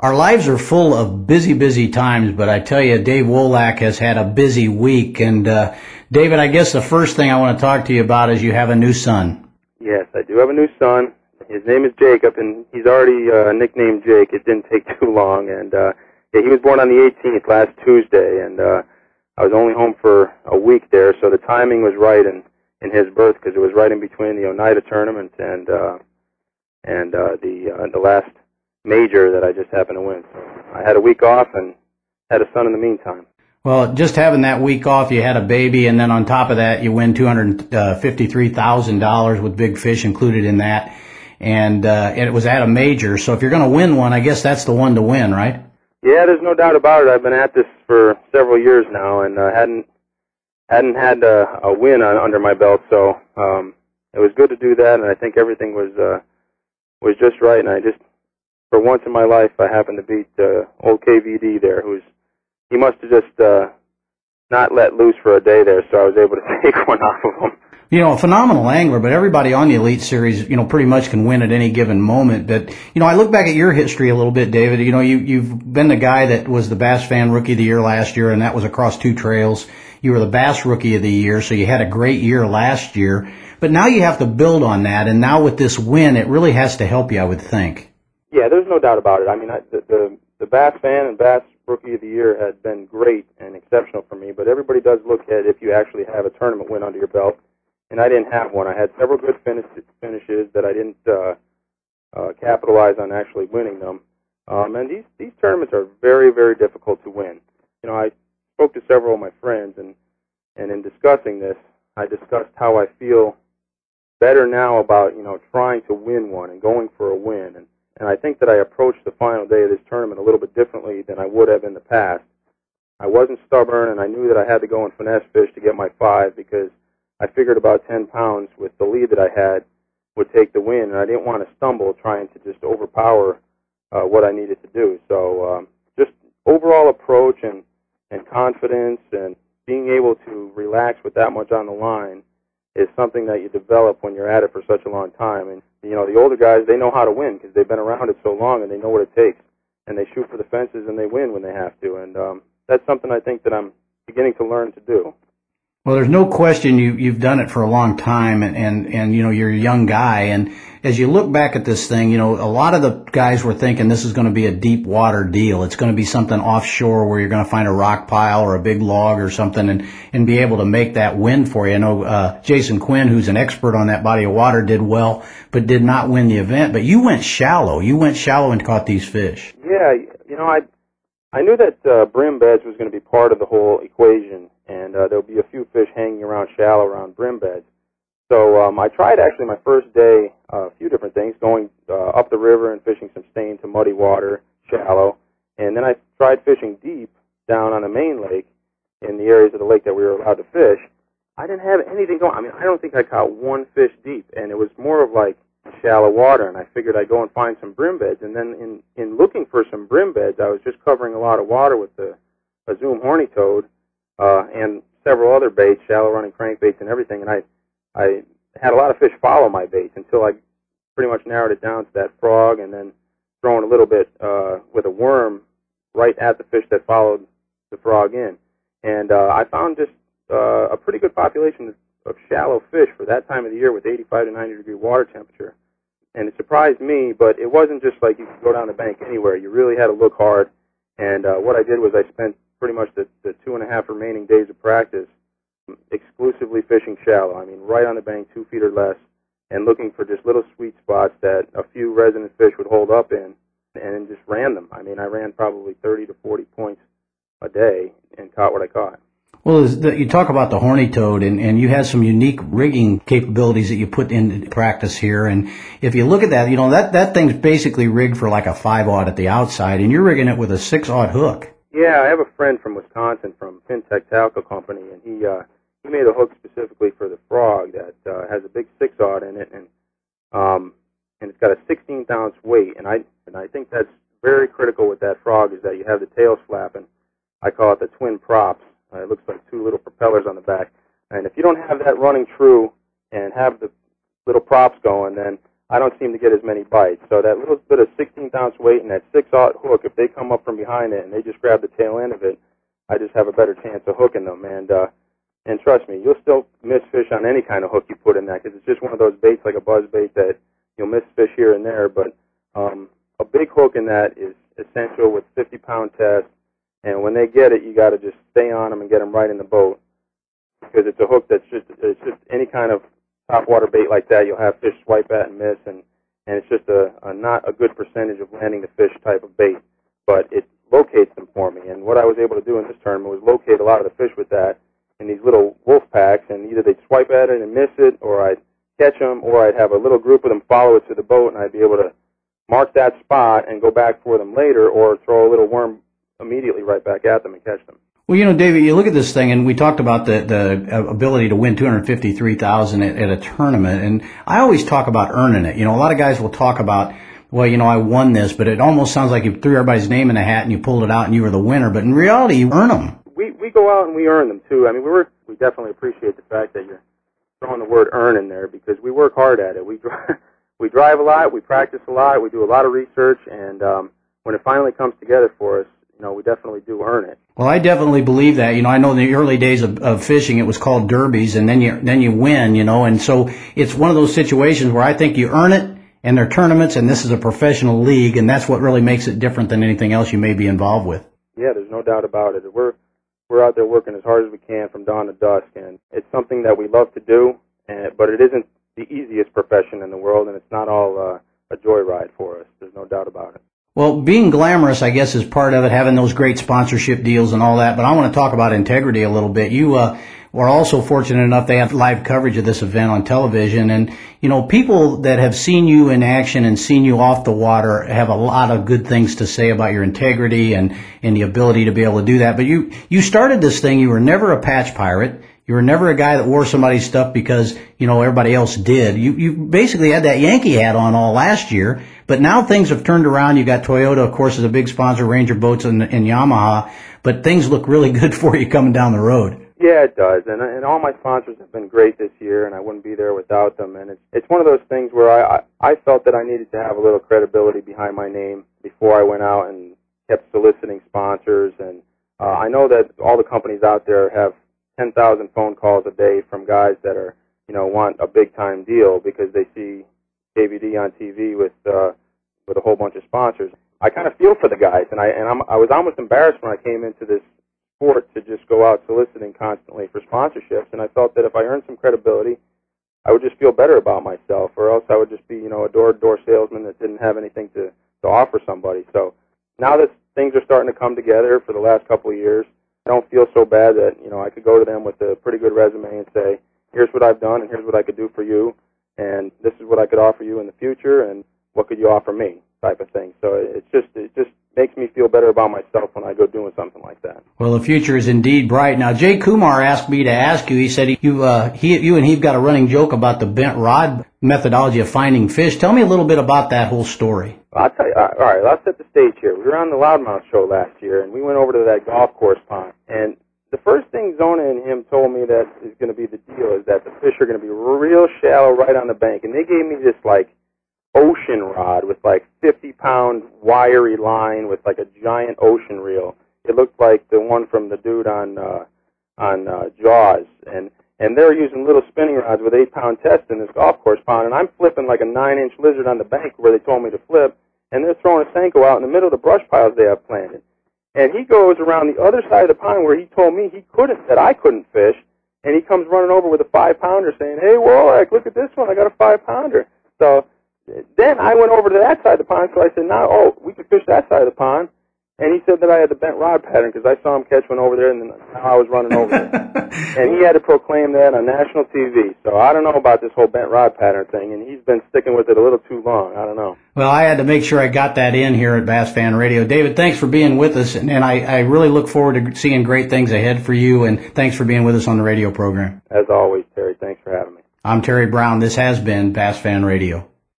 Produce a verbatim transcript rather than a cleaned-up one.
Our lives are full of busy, busy times, but I tell you, Dave Wolak has had a busy week. And uh, David, I guess the first thing I want to talk to you about is you have a new son. Yes, I do have a new son. His name is Jacob, and he's already uh, nicknamed Jake. It didn't take too long, and uh, yeah, he was born on the eighteenth, last Tuesday, and uh, I was only home for a week there, so the timing was right in, in his birth because it was right in between the Oneida tournament and uh, and uh, the uh, the last major that I just happened to win. So I had a week off and had a son in the meantime. Well, just having that week off, you had a baby, and then on top of that, you win two hundred fifty-three thousand dollars with Big Fish included in that, and, uh, and it was at a major. So if you're going to win one, I guess that's the one to win, right? Yeah, there's no doubt about it. I've been at this for several years now, and uh, hadn't hadn't had a, a win on, under my belt. So um, it was good to do that, and I think everything was uh, was just right. And I just, for once in my life, I happened to beat uh, old K V D there, who's he must have just uh, not let loose for a day there, so I was able to take one off of him. You know, a phenomenal angler, but everybody on the Elite Series, you know, pretty much can win at any given moment. But, you know, I look back at your history a little bit, David. You know, you, you've been the guy that was the Bass Fan Rookie of the Year last year, and that was across two trails. You were the Bass Rookie of the Year, so you had a great year last year. But now you have to build on that, and now with this win, it really has to help you, I would think. Yeah, there's no doubt about it. I mean, I, the, the, the Bass Fan and Bass Rookie of the Year had been great and exceptional for me, but everybody does look at if you actually have a tournament win under your belt, and I didn't have one. I had several good finish, finishes that I didn't uh, uh, capitalize on actually winning them, um, and these, these tournaments are very, very difficult to win. You know, I spoke to several of my friends, and, and in discussing this, I discussed how I feel better now about, you know, trying to win one and going for a win, and And I think that I approached the final day of this tournament a little bit differently than I would have in the past. I wasn't stubborn, and I knew that I had to go and finesse fish to get my five because I figured about ten pounds with the lead that I had would take the win, and I didn't want to stumble trying to just overpower uh, what I needed to do. So um, just overall approach and, and confidence and being able to relax with that much on the line is something that you develop when you're at it for such a long time. And, you know, the older guys, they know how to win because they've been around it so long and they know what it takes. And they shoot for the fences and they win when they have to. And um, that's something I think that I'm beginning to learn to do. Well, there's no question you, you've done it for a long time, and, and, and, you know, you're a young guy. And as you look back at this thing, you know, a lot of the guys were thinking this is going to be a deep water deal. It's going to be something offshore where you're going to find a rock pile or a big log or something and, and be able to make that win for you. I know uh, Jason Quinn, who's an expert on that body of water, did well, but did not win the event. But you went shallow. You went shallow and caught these fish. Yeah, you know, I I knew that uh, brim beds was going to be part of the whole equation, and uh, there'll be a few fish hanging around shallow around brim beds. So um, I tried actually my first day uh, a few different things, going uh, up the river and fishing some stain to muddy water, shallow, and then I tried fishing deep down on the main lake in the areas of the lake that we were allowed to fish. I didn't have anything going. I mean, I don't think I caught one fish deep, and it was more of like shallow water, and I figured I'd go and find some brim beds. And then in, in looking for some brim beds, I was just covering a lot of water with the, a Zoom horny toad uh, and several other baits, shallow running crankbaits and everything, and I I had a lot of fish follow my baits until I pretty much narrowed it down to that frog and then throwing a little bit uh, with a worm right at the fish that followed the frog in. And uh, I found just uh, a pretty good population of shallow fish for that time of the year with eighty-five to ninety degree water temperature. And it surprised me, but it wasn't just like you could go down the bank anywhere. You really had to look hard. And uh, what I did was I spent pretty much the, the two and a half remaining days of practice exclusively fishing shallow. I mean, right on the bank, two feet or less, and looking for just little sweet spots that a few resident fish would hold up in, and just ran them. I mean, I ran probably thirty to forty points a day and caught what I caught. Well, you talk about the horny toad, and, and you have some unique rigging capabilities that you put into practice here. And if you look at that, you know, that, that thing's basically rigged for like a five-aught at the outside, and you're rigging it with a six-aught hook. Yeah, I have a friend from Wisconsin from Fintech Talco Company, and he uh, he made a hook specifically for the frog that uh, has a big six-aught in it, and um, and it's got a sixteenth ounce weight. And I and I think that's very critical with that frog is that you have the tail flapping. I call it the twin props. Uh, it looks like two little propellers on the back. And if you don't have that running true and have the little props going, then I don't seem to get as many bites. So that little bit of sixteenth ounce weight and that six-aught hook, if they come up from behind it and they just grab the tail end of it, I just have a better chance of hooking them. And uh, and trust me, you'll still miss fish on any kind of hook you put in that, because it's just one of those baits like a buzz bait that you'll miss fish here and there. But um, a big hook in that is essential with fifty pound test. And when they get it, you got to just stay on them and get them right in the boat, because it's a hook that's just it's just any kind of topwater bait like that. You'll have fish swipe at and miss, and and it's just a, a not a good percentage of landing the fish type of bait. But it locates them for me. And what I was able to do in this tournament was locate a lot of the fish with that in these little wolf packs, and either they'd swipe at it and miss it, or I'd catch them, or I'd have a little group of them follow it to the boat, and I'd be able to mark that spot and go back for them later, or throw a little worm immediately right back at them and catch them. Well, you know, David, you look at this thing, and we talked about the, the ability to win two hundred fifty-three thousand dollars at, at a tournament, and I always talk about earning it. You know, a lot of guys will talk about, well, you know, I won this, but it almost sounds like you threw everybody's name in a hat and you pulled it out and you were the winner, but in reality, you earn them. We we go out and we earn them, too. I mean, we work, we definitely appreciate the fact that you're throwing the word earn in there, because we work hard at it. We drive, we drive a lot, we practice a lot, we do a lot of research, and um, when it finally comes together for us, you know, we definitely do earn it. Well, I definitely believe that. You know, I know in the early days of, of fishing, it was called derbies, and then you then you win, you know, and so it's one of those situations where I think you earn it, and they're tournaments, and this is a professional league, and that's what really makes it different than anything else you may be involved with. Yeah, there's no doubt about it. We're we're out there working as hard as we can from dawn to dusk, and it's something that we love to do, and, but it isn't the easiest profession in the world, and it's not all uh, a joyride for us. There's no doubt about it. Well, being glamorous, I guess, is part of it, having those great sponsorship deals and all that, but I want to talk about integrity a little bit. You uh, were also fortunate enough they have live coverage of this event on television, and, you know, people that have seen you in action and seen you off the water have a lot of good things to say about your integrity and, and the ability to be able to do that. But you, you started this thing, you were never a patch pirate. You were never a guy that wore somebody's stuff because, you know, everybody else did. You you basically had that Yankee hat on all last year, but now things have turned around. You got Toyota, of course, as a big sponsor, Ranger Boats, and, and Yamaha, but things look really good for you coming down the road. Yeah, it does, and and all my sponsors have been great this year, and I wouldn't be there without them. And it's it's one of those things where I I, I felt that I needed to have a little credibility behind my name before I went out and kept soliciting sponsors. And uh, I know that all the companies out there have ten thousand phone calls a day from guys that are, you know, want a big time deal because they see K V D on T V with uh, with a whole bunch of sponsors. I kind of feel for the guys, and I and I'm, I was almost embarrassed when I came into this sport to just go out soliciting constantly for sponsorships, and I felt that if I earned some credibility, I would just feel better about myself, or else I would just be, you know, a door-to-door salesman that didn't have anything to to offer somebody. So now that things are starting to come together for the last couple of years, I don't feel so bad that, you know, I could go to them with a pretty good resume and say, here's what I've done and here's what I could do for you, and this is what I could offer you in the future, and what could you offer me, type of thing. So it's just it just makes me feel better about myself when I go doing something like that. Well, the future is indeed bright. Now, Jay Kumar asked me to ask you, he said you uh, he, you and he've got a running joke about the bent rod methodology of finding fish. Tell me a little bit about that whole story. I'll tell you. All right, let's set the stage here. We were on the Loudmouth show last year, and we went over to that golf course pond. And the first thing Zona and him told me that is going to be the deal is that the fish are going to be real shallow right on the bank. And they gave me this, like, ocean rod with, like, fifty pound wiry line with, like, a giant ocean reel. It looked like the one from the dude on uh, on uh, Jaws. And and they're using little spinning rods with eight pound test in this golf course pond. And I'm flipping like a nine inch lizard on the bank where they told me to flip. And they're throwing a Senko out in the middle of the brush piles they have planted. And he goes around the other side of the pond where he told me he couldn't, that I couldn't fish, and he comes running over with a five-pounder saying, hey, Warwick, look at this one, I got a five-pounder. So then I went over to that side of the pond, so I said, now, oh, we could fish that side of the pond. And he said that I had the bent rod pattern because I saw him catch one over there, and then now I was running over there. And he had to proclaim that on national T V. So I don't know about this whole bent rod pattern thing, and he's been sticking with it a little too long. I don't know. Well, I had to make sure I got that in here at Bass Fan Radio. David, thanks for being with us, and, and I, I really look forward to seeing great things ahead for you, and thanks for being with us on the radio program. As always, Terry, thanks for having me. I'm Terry Brown. This has been Bass Fan Radio.